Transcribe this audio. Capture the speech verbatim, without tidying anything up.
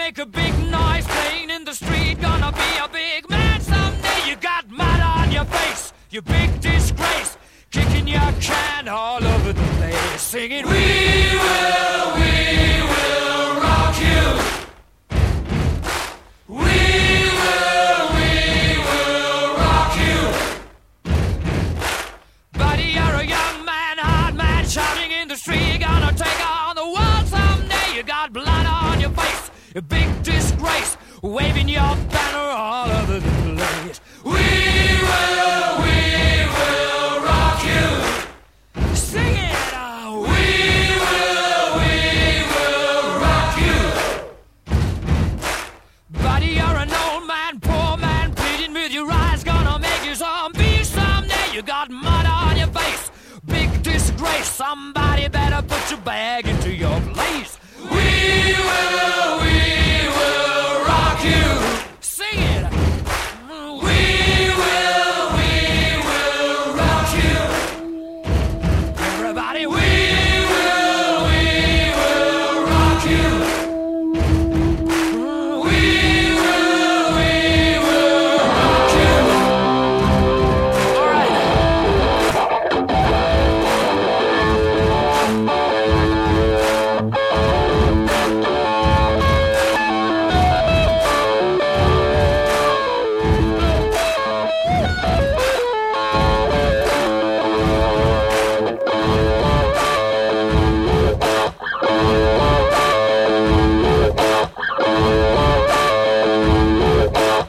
make a big noise playing in the street. Gonna be a big man someday. You got mud on your face, you big disgrace. Kicking your can all over the place, singing, we will, we will rock you. We will, we will rock you. Buddy, you're a young man, hard man, shouting in the street. Gonna take on the world someday. You got blood on your face, a big disgrace, waving your banner all over the place. We will, we will rock you. Sing it, oh. We will, we will rock you. Buddy, you're an old man, poor man, pleading with your eyes. Gonna make you zombie someday. You got mud on your face, big disgrace. Somebody better put your bag into your place. We will, we will rock you.